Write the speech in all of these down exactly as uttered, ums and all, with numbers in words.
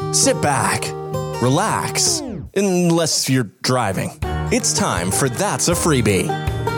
Sit back, relax, unless you're driving. It's time for That's a Freebie.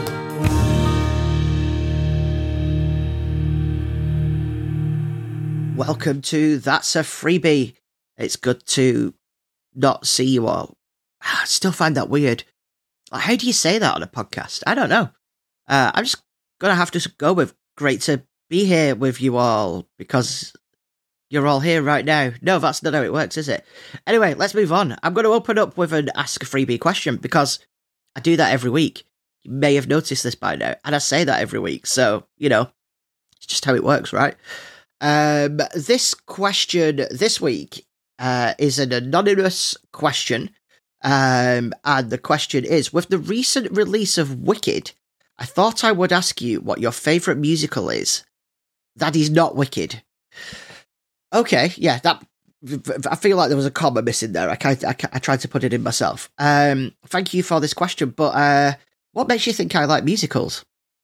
Welcome to That's a Freebie. It's good to not see you all. I still find that weird. How do you say that on a podcast? I don't know. Uh, I'm just going to have to go with great to be here with you all because you're all here right now. No, that's not how it works, is it? Anyway, let's move on. I'm going to open up with an Ask a Freebie question because I do that every week. You may have noticed this by now, and I say that every week. So, you know, it's just how it works, right? Um, this question this week uh, is an anonymous question. Um, and the question is, with the recent release of Wicked, I thought I would ask you what your favourite musical is. That is not Wicked. Okay, yeah, that I feel like there was a comma missing there. I, can't, I, I tried to put it in myself. Um, thank you for this question, but uh, what makes you think I like musicals?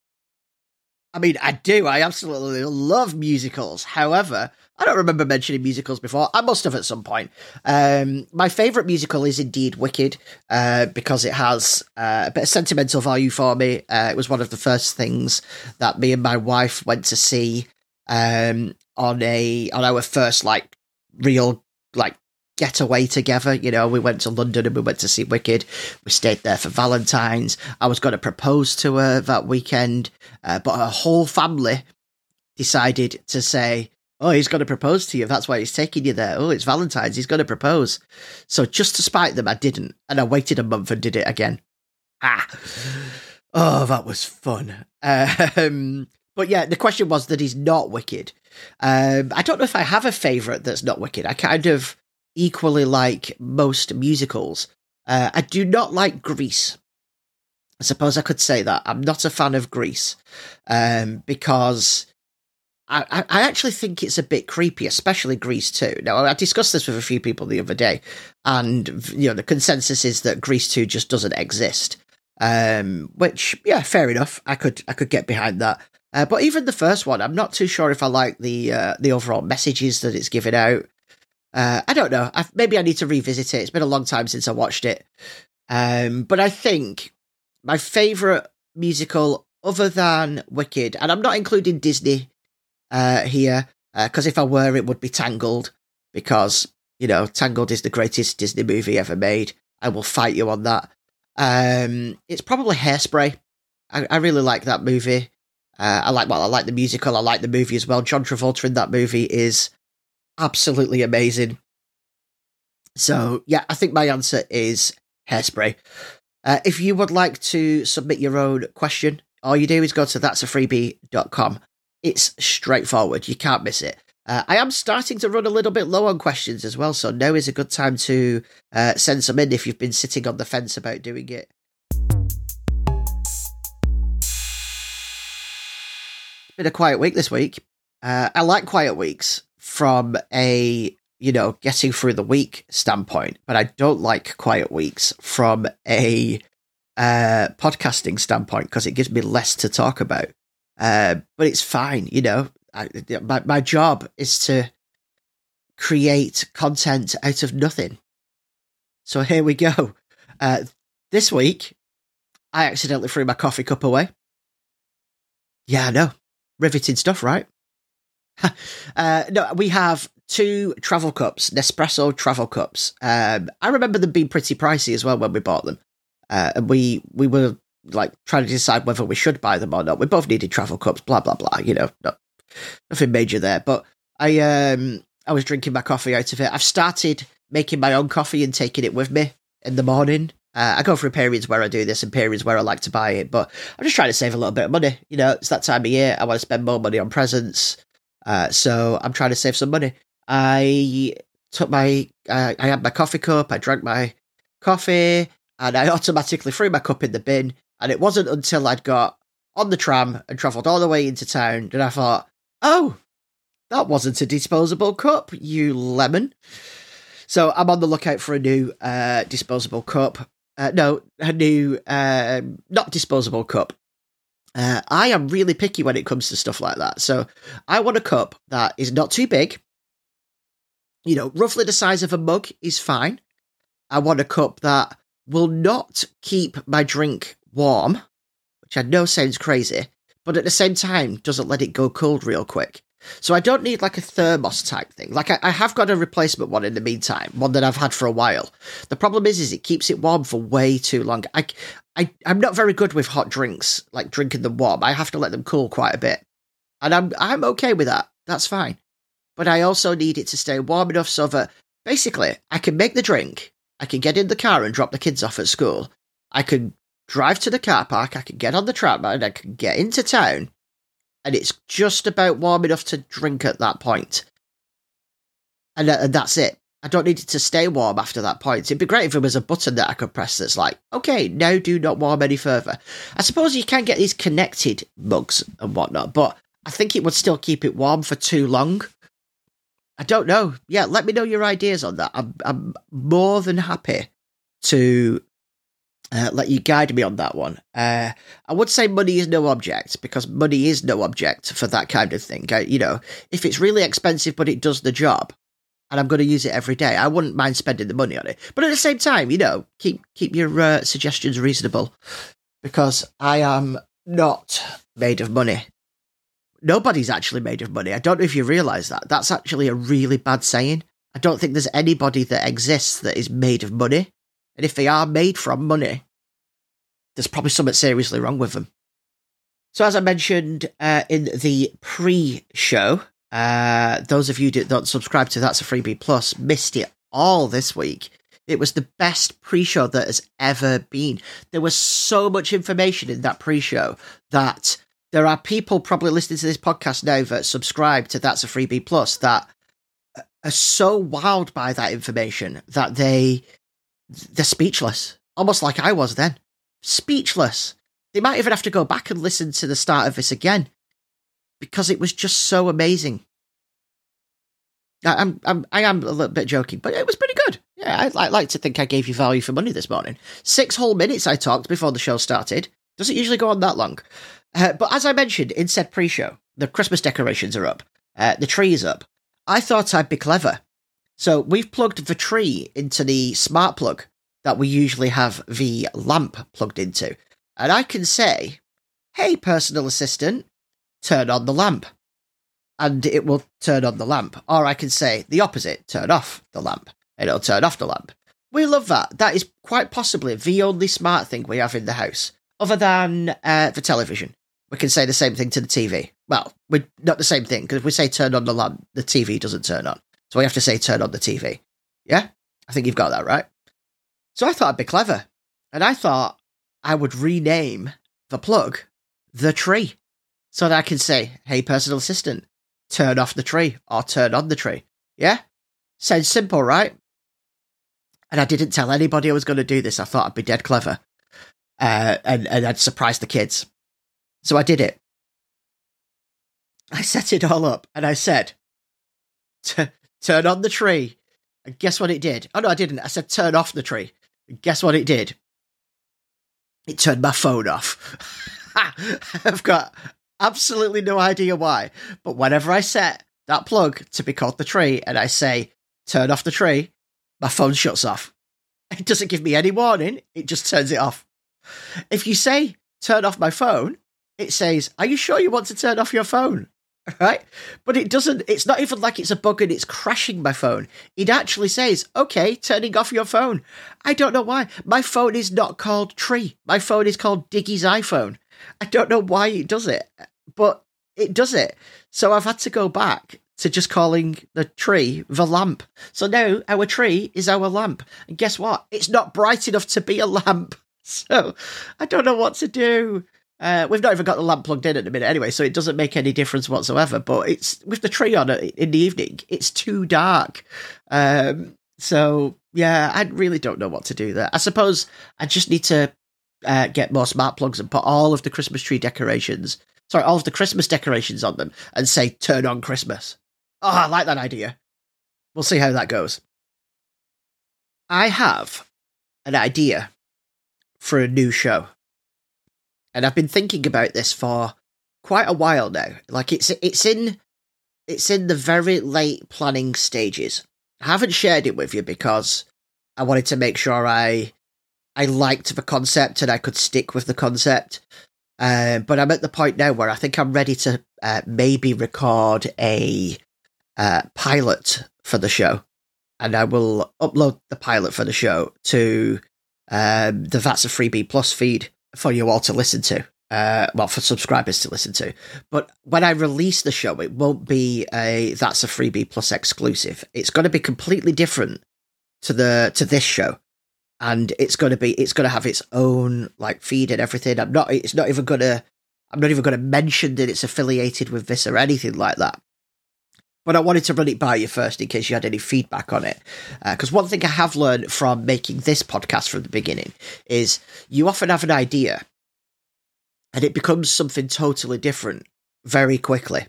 I mean, I do. I absolutely love musicals. However, I don't remember mentioning musicals before. I must have at some point. Um, my favourite musical is indeed Wicked, uh, because it has uh, a bit of sentimental value for me. Uh, it was one of the first things that me and my wife went to see um, on a on our first like real like getaway together. You know, we went to London and we went to see Wicked. We stayed there for Valentine's. I was going to propose to her that weekend, uh, but her whole family decided to say, oh, he's going to propose to you. That's why he's taking you there. Oh, it's Valentine's. He's going to propose. So just to spite them, I didn't. And I waited a month and did it again. Ah. Oh, that was fun. Um, but yeah, the question was that he's not Wicked. Um, I don't know if I have a favourite that's not Wicked. I kind of equally like most musicals. Uh, I do not like Grease. I suppose I could say that. I'm not a fan of Grease um, because I, I actually think it's a bit creepy, especially Grease two. Now, I discussed this with a few people the other day, and you know the consensus is that Grease two just doesn't exist. Um, which, yeah, fair enough. I could I could get behind that. Uh, but even the first one, I'm not too sure if I like the uh, the overall messages that it's giving out. Uh, I don't know. I've, maybe I need to revisit it. It's been a long time since I watched it. Um, but I think my favourite musical, other than Wicked, and I'm not including Disney uh, here, because uh, if I were, it would be Tangled, because, you know, Tangled is the greatest Disney movie ever made. I will fight you on that. Um, it's probably Hairspray. I, I really like that movie. Uh, I like, well, I like the musical. I like the movie as well. John Travolta in that movie is absolutely amazing. So, yeah, I think my answer is Hairspray. Uh, if you would like to submit your own question, all you do is go to that's a freebie dot com. It's straightforward. You can't miss it. Uh, I am starting to run a little bit low on questions as well, so now is a good time to uh, send some in if you've been sitting on the fence about doing it. It's been a quiet week this week. Uh, I like quiet weeks from a, you know, getting through the week standpoint, but I don't like quiet weeks from a uh, podcasting standpoint because it gives me less to talk about. Uh, but it's fine, you know. I, my my job is to create content out of nothing. So here we go. Uh, this week, I accidentally threw my coffee cup away. Yeah, I know. Riveting stuff, right? uh, no, we have two travel cups, Nespresso travel cups. Um, I remember them being pretty pricey as well when we bought them. Uh, and we, we were like trying to decide whether we should buy them or not. We both needed travel cups, blah, blah, blah. You know, no, nothing major there. But I, um, I was drinking my coffee out of it. I've started making my own coffee and taking it with me in the morning. Uh, I go through periods where I do this and periods where I like to buy it, but I'm just trying to save a little bit of money. You know, it's that time of year. I want to spend more money on presents. Uh, so I'm trying to save some money. I took my, uh, I had my coffee cup, I drank my coffee, and I automatically threw my cup in the bin. And it wasn't until I'd got on the tram and travelled all the way into town that I thought, oh, that wasn't a disposable cup, you lemon. So I'm on the lookout for a new uh, disposable cup. Uh, no, a new, uh, not disposable cup. Uh, I am really picky when it comes to stuff like that. So I want a cup that is not too big, you know, roughly the size of a mug is fine. I want a cup that will not keep my drink warm, which I know sounds crazy, but at the same time doesn't let it go cold real quick. So I don't need like a thermos type thing. Like I, I have got a replacement one in the meantime, one that I've had for a while. The problem is, is it keeps it warm for way too long. I, I, I'm not very good with hot drinks, like drinking them warm. I have to let them cool quite a bit. And I'm, I'm okay with that. That's fine. But I also need it to stay warm enough so that basically I can make the drink, I can get in the car and drop the kids off at school. I can drive to the car park, I can get on the tram, I can get into town, and it's just about warm enough to drink at that point. And, uh, and that's it. I don't need it to stay warm after that point. It'd be great if there was a button that I could press that's like, okay, now do not warm any further. I suppose you can get these connected mugs and whatnot, but I think it would still keep it warm for too long. I don't know. Yeah, let me know your ideas on that. I'm, I'm more than happy to Uh, let you guide me on that one. Uh, I would say money is no object, because money is no object for that kind of thing. I, you know, if it's really expensive but it does the job, and I'm going to use it every day, I wouldn't mind spending the money on it. But at the same time, you know, keep keep your uh, suggestions reasonable, because I am not made of money. Nobody's actually made of money. I don't know if you realise that. That's actually a really bad saying. I don't think there's anybody that exists that is made of money. And if they are made from money, there's probably something seriously wrong with them. So as I mentioned uh, in the pre-show, uh, those of you that don't subscribe to That's a Freebie Plus missed it all this week. It was the best pre-show that has ever been. There was so much information in that pre-show that there are people probably listening to this podcast now that subscribe to That's a Freebie Plus that are so wowed by that information that they... they're speechless, almost like I was then. Speechless. They might even have to go back and listen to the start of this again, because it was just so amazing. I, I'm, I'm, I am a little bit joking, but it was pretty good. Yeah, I'd, I'd like to think I gave you value for money this morning. Six whole minutes I talked before the show started. Doesn't usually go on that long. Uh, but as I mentioned in said pre-show, the Christmas decorations are up. Uh, the tree is up. I thought I'd be clever. So we've plugged the tree into the smart plug that we usually have the lamp plugged into. And I can say, hey, personal assistant, turn on the lamp. And it will turn on the lamp. Or I can say the opposite, turn off the lamp. And it'll turn off the lamp. We love that. That is quite possibly the only smart thing we have in the house, other than uh, the television. We can say the same thing to the T V. Well, we're not the same thing, because if we say turn on the lamp, the T V doesn't turn on. So we have to say turn on the T V. Yeah? I think you've got that right. So I thought I'd be clever. And I thought I would rename the plug the tree. So that I can say, hey, personal assistant, turn off the tree or turn on the tree. Yeah? Sounds simple, right? And I didn't tell anybody I was going to do this. I thought I'd be dead clever. Uh, and, and I'd surprise the kids. So I did it. I set it all up and I said, T- turn on the tree. And guess what it did? Oh, no, I didn't. I said turn off the tree. And guess what it did? It turned my phone off. I've got absolutely no idea why. But whenever I set that plug to be called the tree and I say turn off the tree, my phone shuts off. It doesn't give me any warning. It just turns it off. If you say turn off my phone, it says, are you sure you want to turn off your phone? Right? But it doesn't, it's not even like it's a bug and it's crashing my phone. It actually says, okay, turning off your phone. I don't know why. My phone is not called Tree. My phone is called Diggy's iPhone. I don't know why it does it, but it does it. So I've had to go back to just calling the tree the lamp. So now our tree is our lamp. And guess what? It's not bright enough to be a lamp. So I don't know what to do. Uh, we've not even got the lamp plugged in at the minute anyway, so it doesn't make any difference whatsoever. But it's with the tree on it in the evening, it's too dark. Um, so, yeah, I really don't know what to do there. I suppose I just need to uh, get more smart plugs and put all of the Christmas tree decorations, sorry, all of the Christmas decorations on them and say, turn on Christmas. Oh, I like that idea. We'll see how that goes. I have an idea for a new show. And I've been thinking about this for quite a while now. Like it's it's in it's in the very late planning stages. I haven't shared it with you because I wanted to make sure I I liked the concept and I could stick with the concept. Uh, but I'm at the point now where I think I'm ready to uh, maybe record a uh, pilot for the show. And I will upload the pilot for the show to um, the That's a Freebie Plus feed for you all to listen to. Uh, well, for subscribers to listen to. But when I release the show, it won't be a That's a Freebie Plus exclusive. It's going to be completely different to the to this show. And it's going to be, it's going to have its own like feed and everything. I'm not, it's not even going to, I'm not even going to mention that it's affiliated with this or anything like that. But I wanted to run it by you first in case you had any feedback on it. Because uh, one thing I have learned from making this podcast from the beginning is you often have an idea and it becomes something totally different very quickly.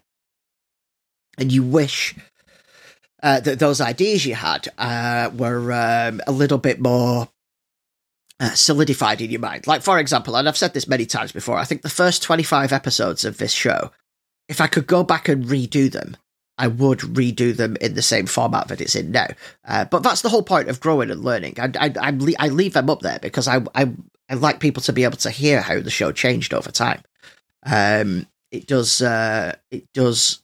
And you wish uh, that those ideas you had uh, were um, a little bit more Uh, solidified in your mind. Like, for example, and I've said this many times before, I think the first twenty-five episodes of this show, if I could go back and redo them, I would redo them in the same format that it's in now. Uh, but that's the whole point of growing and learning. I, I, I, I leave them up there because I, I, I like people to be able to hear how the show changed over time. Um, it does, uh, it does,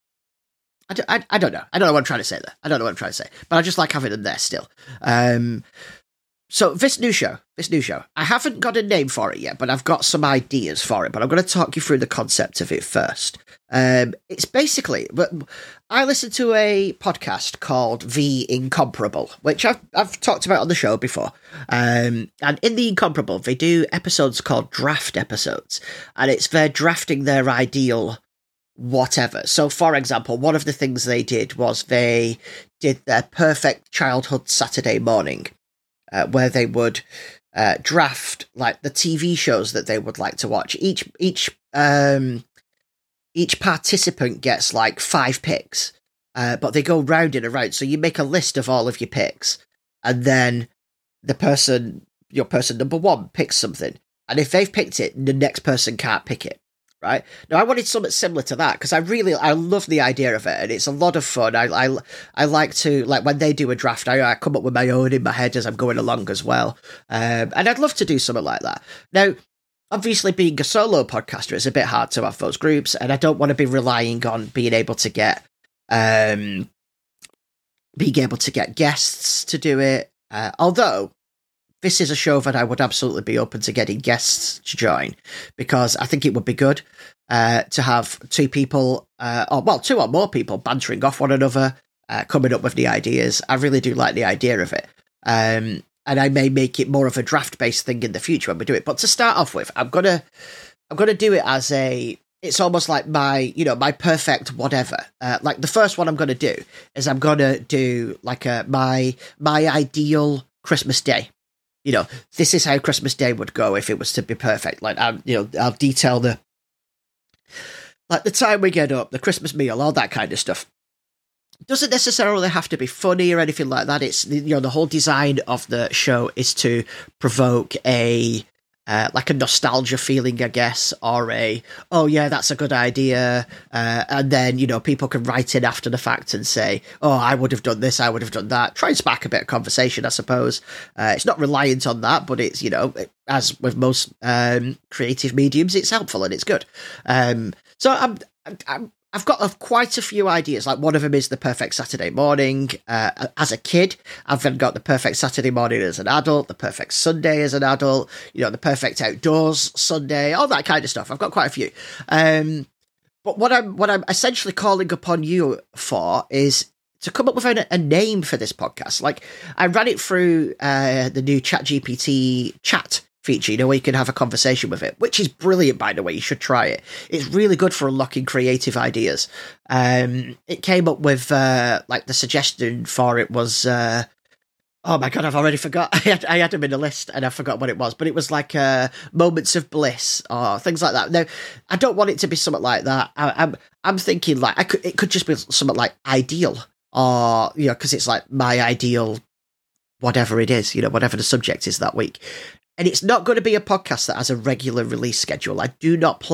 I, I, I don't know. I don't know what I'm trying to say there. I don't know what I'm trying to say, but I just like having them there still. Um, So this new show, this new show, I haven't got a name for it yet, but I've got some ideas for it, but I'm going to talk you through the concept of it first. Um, it's basically, I listen to a podcast called The Incomparable, which I've, I've talked about on the show before. Um, and in The Incomparable, they do episodes called draft episodes, and it's they're drafting their ideal whatever. So, for example, one of the things they did was they did their perfect childhood Saturday morning. Uh, where they would uh, draft like the T V shows that they would like to watch. Each each um, each participant gets like five picks, uh, but they go round and around. So you make a list of all of your picks, and then the person, your person number one, picks something, and if they've picked it, the next person can't pick it. Right now, I wanted something similar to that because I really, I love the idea of it, and it's a lot of fun. I, I, I like to like when they do a draft, I, I come up with my own in my head as I'm going along as well, um, and I'd love to do something like that. Now, obviously, being a solo podcaster, it's a bit hard to have those groups, and I don't want to be relying on being able to get, um, being able to get guests to do it. Uh, although. This is a show that I would absolutely be open to getting guests to join because I think it would be good uh, to have two people, uh, or well, two or more people bantering off one another, uh, coming up with the ideas. I really do like the idea of it. Um, and I may make it more of a draft-based thing in the future when we do it. But to start off with, I'm gonna, I'm gonna do it as a. It's almost like my, you know, my perfect whatever. Uh, like the first one I'm gonna do is I'm gonna do like a my my ideal Christmas day. You know, this is how Christmas Day would go if it was to be perfect. Like, I'll, you know, I'll detail the, like the time we get up, the Christmas meal, all that kind of stuff. Doesn't necessarily have to be funny or anything like that. It's, you know, the whole design of the show is to provoke a, uh, like a nostalgia feeling, I guess, or a, oh yeah, that's a good idea. Uh, and then, you know, people can write in after the fact and say, oh, I would have done this, I would have done that. Try and spark a bit of conversation, I suppose. Uh, it's not reliant on that, but it's, you know, as with most um, creative mediums, it's helpful and it's good. Um, so I'm, I'm, I've got a, quite a few ideas. Like one of them is the perfect Saturday morning uh, as a kid. I've then got the perfect Saturday morning as an adult, the perfect Sunday as an adult, you know, the perfect outdoors Sunday, all that kind of stuff. I've got quite a few. Um, but what I'm what I'm essentially calling upon you for is to come up with a, a name for this podcast. Like I ran it through uh, the new ChatGPT chat feature, you know, where you can have a conversation with it, which is brilliant, by the way. You should try it. It's really good for unlocking creative ideas. Um, it came up with, uh, like, the suggestion for it was, uh, oh my God, I've already forgot. I had, I had them in a list and I forgot what it was, but it was like uh, moments of bliss or things like that. Now, I don't want it to be something like that. I, I'm I'm thinking like, I could, it could just be something like ideal or, you know, because it's like my ideal whatever it is, you know, whatever the subject is that week. And it's not going to be a podcast that has a regular release schedule. I do not plan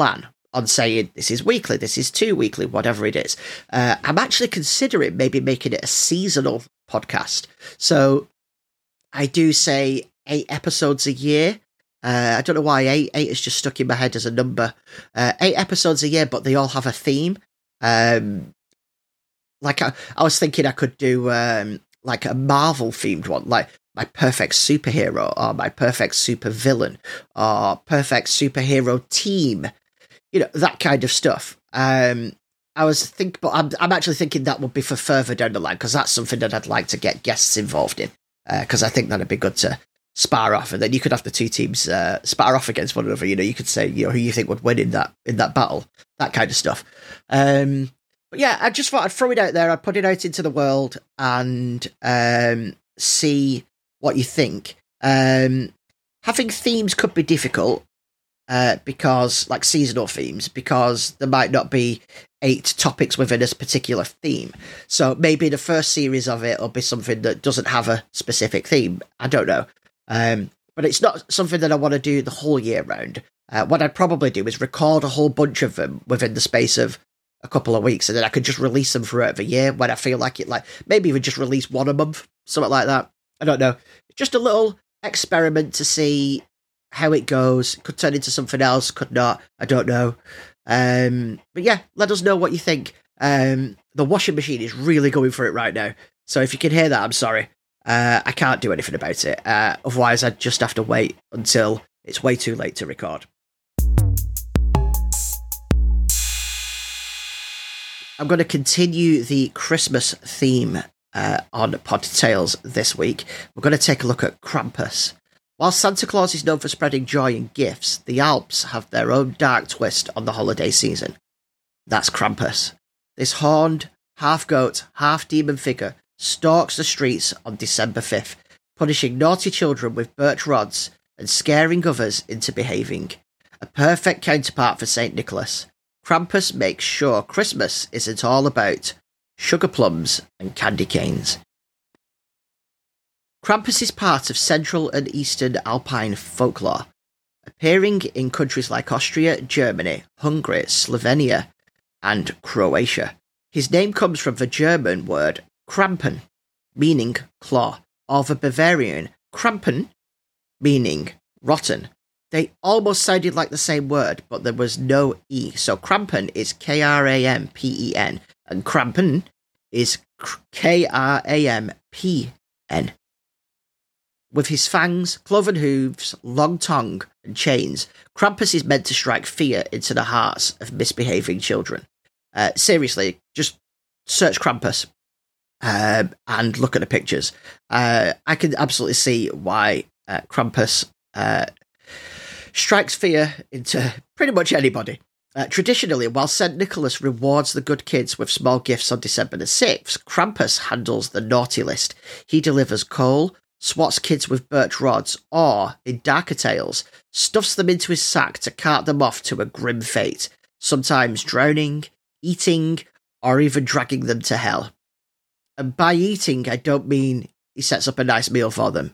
on saying this is weekly, this is two weekly, whatever it is. Uh, I'm actually considering maybe making it a seasonal podcast. So I do say eight episodes a year. Uh, I don't know why eight. Eight is just stuck in my head as a number. Uh, eight episodes a year, but they all have a theme. Um, like I, I was thinking I could do um, like a Marvel themed one, like my perfect superhero or my perfect supervillain or perfect superhero team. You know, that kind of stuff. Um, I was think, but I'm I'm actually thinking that would be for further down the line, because that's something that I'd like to get guests involved in, because uh, I think that'd be good to spar off, and then you could have the two teams uh, spar off against one another. You know, you could say, you know, who you think would win in that in that battle, that kind of stuff. Um, but yeah, I just thought I'd throw it out there. I'd put it out into the world and um, see what you think. Um, having themes could be difficult. Uh, because, like seasonal themes, because there might not be eight topics within a particular theme. So maybe the first series of it will be something that doesn't have a specific theme. I don't know. Um, but it's not something that I want to do the whole year round. Uh, what I'd probably do is record a whole bunch of them within the space of a couple of weeks, and then I could just release them throughout the year when I feel like it. Like maybe even just release one a month, something like that. I don't know. Just a little experiment to see how it goes. Could turn into something else, could not, I don't know. Um, but yeah, let us know what you think. Um, the washing machine is really going for it right now, so if you can hear that, I'm sorry. Uh, I can't do anything about it. Uh, otherwise, I'd just have to wait until it's way too late to record. I'm going to continue the Christmas theme uh, on Pod Tales this week. We're going to take a look at Krampus. While Santa Claus is known for spreading joy and gifts, the Alps have their own dark twist on the holiday season. That's Krampus. This horned, half-goat, half-demon figure stalks the streets on December fifth, punishing naughty children with birch rods and scaring others into behaving. A perfect counterpart for Saint Nicholas, Krampus makes sure Christmas isn't all about sugar plums and candy canes. Krampus is part of Central and Eastern Alpine folklore, appearing in countries like Austria, Germany, Hungary, Slovenia, and Croatia. His name comes from the German word Krampen, meaning claw, or the Bavarian Krampen, meaning rotten. They almost sounded like the same word, but there was no E, so Krampen is K R A M P E N, and Krampen is K R A M P N. With his fangs, cloven hooves, long tongue, and chains, Krampus is meant to strike fear into the hearts of misbehaving children. Uh, seriously, just search Krampus um, and look at the pictures. Uh, I can absolutely see why uh, Krampus uh, strikes fear into pretty much anybody. Uh, traditionally, while Saint Nicholas rewards the good kids with small gifts on December the sixth, Krampus handles the naughty list. He delivers coal, swats kids with birch rods, or, in darker tales, stuffs them into his sack to cart them off to a grim fate, sometimes drowning, eating, or even dragging them to hell. And by eating, I don't mean he sets up a nice meal for them.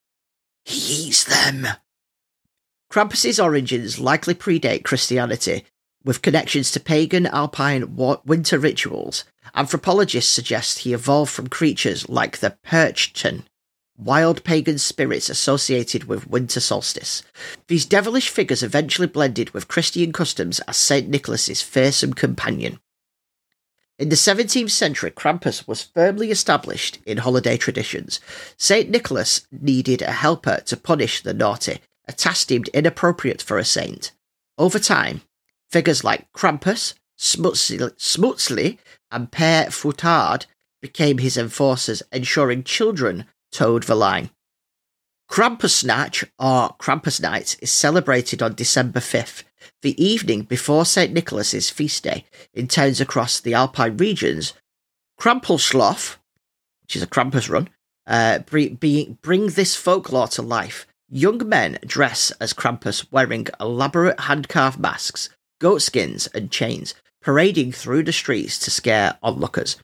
He eats them. Krampus's origins likely predate Christianity, with connections to pagan alpine winter rituals. Anthropologists suggest he evolved from creatures like the Perchten, wild pagan spirits associated with winter solstice. These devilish figures eventually blended with Christian customs as Saint Nicholas's fearsome companion. In the seventeenth century, Krampus was firmly established in holiday traditions. Saint Nicholas needed a helper to punish the naughty, a task deemed inappropriate for a saint. Over time, figures like Krampus, Smutzli, and Père Fouettard became his enforcers, ensuring children towed the line. Krampusnacht, or Krampus Night, is celebrated on December fifth, the evening before Saint Nicholas's feast day. In towns across the Alpine regions, Krampelschloss, which is a Krampus run, uh, bring, bring this folklore to life. Young men dress as Krampus, wearing elaborate hand-carved masks, goatskins, and chains, parading through the streets to scare onlookers.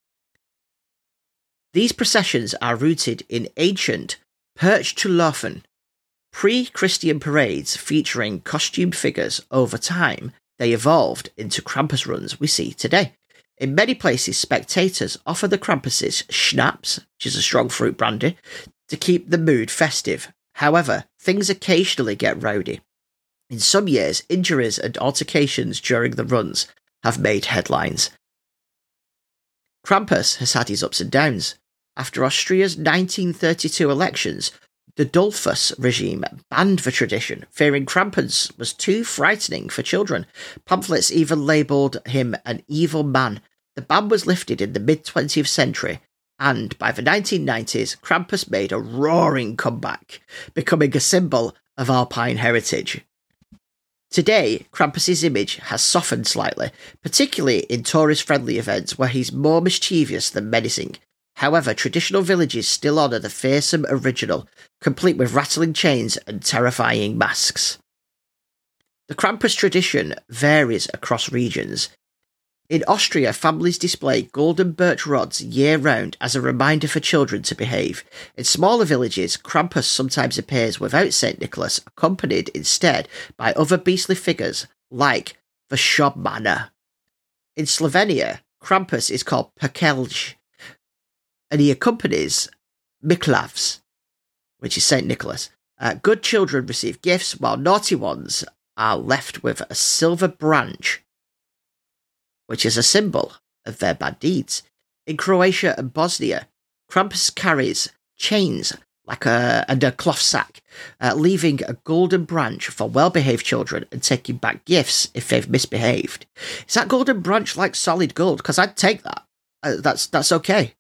These processions are rooted in ancient Perchtulaufen, pre-Christian parades featuring costumed figures. Over time, they evolved into Krampus runs we see today. In many places, spectators offer the Krampuses schnapps, which is a strong fruit brandy, to keep the mood festive. However, things occasionally get rowdy. In some years, injuries and altercations during the runs have made headlines. Krampus has had his ups and downs. After Austria's nineteen thirty-two elections, the Dollfuss regime banned the tradition, fearing Krampus was too frightening for children. Pamphlets even labelled him an evil man. The ban was lifted in the mid-twentieth century, and by the nineteen nineties, Krampus made a roaring comeback, becoming a symbol of Alpine heritage. Today, Krampus's image has softened slightly, particularly in tourist-friendly events where he's more mischievous than menacing. However, traditional villages still honour the fearsome original, complete with rattling chains and terrifying masks. The Krampus tradition varies across regions. In Austria, families display golden birch rods year-round as a reminder for children to behave. In smaller villages, Krampus sometimes appears without Saint Nicholas, accompanied instead by other beastly figures like the Shobmana. In Slovenia, Krampus is called Pekelj, and he accompanies Miklavs, which is Saint Nicholas. Uh, good children receive gifts, while naughty ones are left with a silver branch, which is a symbol of their bad deeds. In Croatia and Bosnia, Krampus carries chains like a and a cloth sack, uh, leaving a golden branch for well-behaved children and taking back gifts if they've misbehaved. Is that golden branch like solid gold? Because I'd take that. Uh, that's that's okay.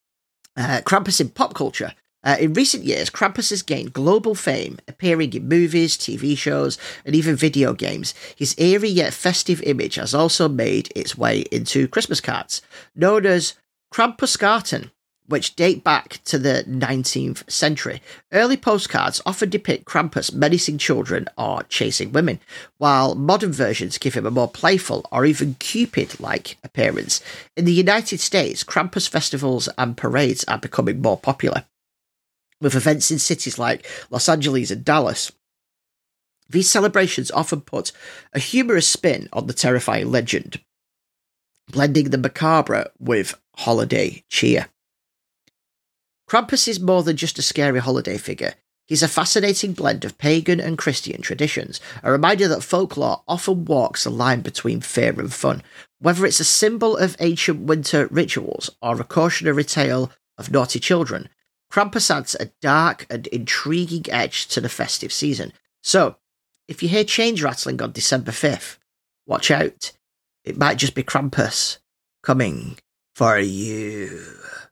Uh, Krampus in pop culture. Uh, in recent years, Krampus has gained global fame, appearing in movies, T V shows, and even video games. His eerie yet festive image has also made its way into Christmas cards, known as Krampuskarten, which date back to the nineteenth century. Early postcards often depict Krampus menacing children or chasing women, while modern versions give him a more playful or even Cupid-like appearance. In the United States, Krampus festivals and parades are becoming more popular, with events in cities like Los Angeles and Dallas. These celebrations often put a humorous spin on the terrifying legend, blending the macabre with holiday cheer. Krampus is more than just a scary holiday figure. He's a fascinating blend of pagan and Christian traditions, a reminder that folklore often walks a line between fear and fun. Whether it's a symbol of ancient winter rituals or a cautionary tale of naughty children, Krampus adds a dark and intriguing edge to the festive season. So, if you hear chains rattling on December fifth, watch out. It might just be Krampus coming for you.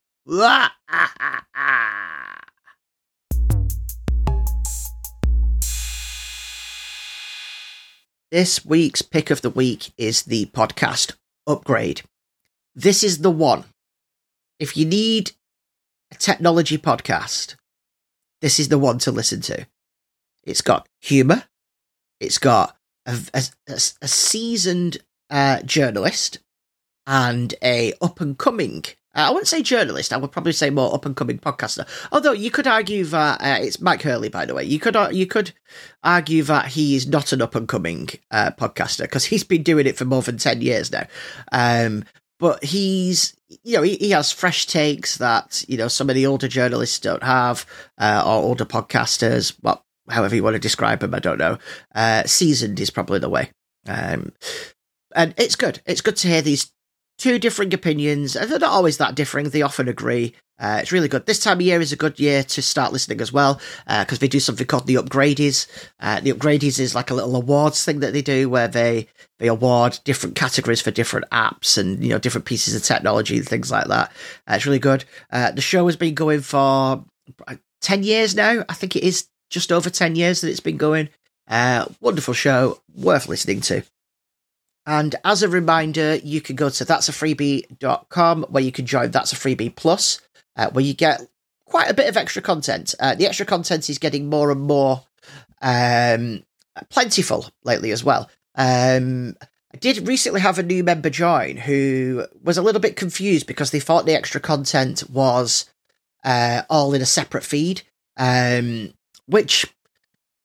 This week's pick of the week is the podcast Upgrade. This is the one. If you need a technology podcast, this is the one to listen to. It's got humour. It's got a, a, a, a seasoned uh, journalist and a up-and-coming, uh, I wouldn't say journalist, I would probably say more up-and-coming podcaster. Although you could argue that, uh, it's Mike Hurley, by the way, you could uh, you could argue that he is not an up-and-coming uh, podcaster, because he's been doing it for more than ten years now. Um, but he's, you know, he, he has fresh takes that, you know, some of the older journalists don't have, uh, or older podcasters, well, however you want to describe them, I don't know. Uh, seasoned is probably the way. Um, and it's good. It's good to hear these two differing opinions. They're not always that differing. They often agree. Uh, it's really good. This time of year is a good year to start listening as well, because uh, they do something called the Upgradies. Uh, the Upgradies is like a little awards thing that they do, where they they award different categories for different apps and, you know, different pieces of technology and things like that. Uh, it's really good. Uh, the show has been going for ten years now. I think it is just over ten years that it's been going. Uh, wonderful show, worth listening to. And as a reminder, you can go to that's a freebie dot com, where you can join That's a Freebie Plus, uh, where you get quite a bit of extra content. Uh, the extra content is getting more and more um, plentiful lately as well. Um, I did recently have a new member join who was a little bit confused because they thought the extra content was uh, all in a separate feed, um, which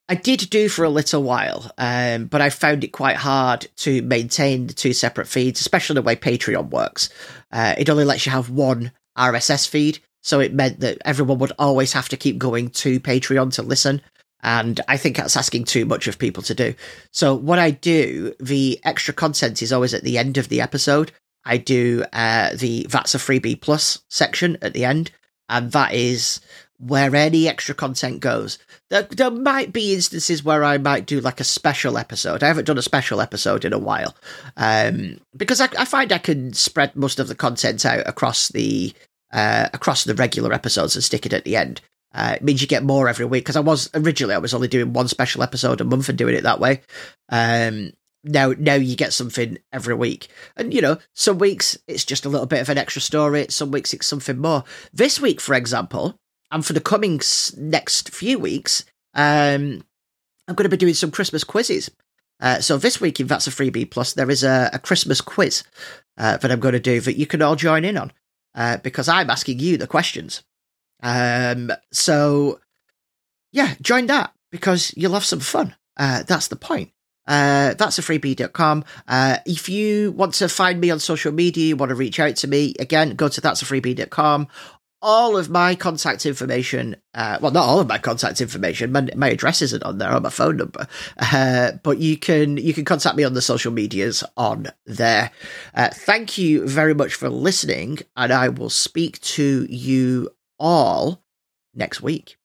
I did do for a little while, um, but I found it quite hard to maintain the two separate feeds, especially the way Patreon works. Uh, it only lets you have one R S S feed, so it meant that everyone would always have to keep going to Patreon to listen, and I think that's asking too much of people to do. So what I do, the extra content is always at the end of the episode. I do uh, the That's a Freebie Plus section at the end, and that is where any extra content goes. There, there might be instances where I might do like a special episode. I haven't done a special episode in a while, um, because I, I find I can spread most of the content out across the uh, across the regular episodes and stick it at the end. Uh, it means you get more every week, because I was originally I was only doing one special episode a month and doing it that way. Um, now, now you get something every week, and you know, some weeks it's just a little bit of an extra story. Some weeks it's something more. This week, for example, and for the coming next few weeks, um, I'm going to be doing some Christmas quizzes. Uh, so this week in That's a Freebie Plus, there is a, a Christmas quiz uh, that I'm going to do that you can all join in on, uh, because I'm asking you the questions. Um, so, yeah, join that, because you'll have some fun. Uh, that's the point. Uh, that's a freebie dot com. Uh, if you want to find me on social media, you want to reach out to me, again, go to that's a freebie dot com. All of my contact information, uh, well, not all of my contact information, my, my address isn't on there, or my phone number, uh, but you can you can contact me on the social medias on there. Uh, thank you very much for listening, and I will speak to you all next week.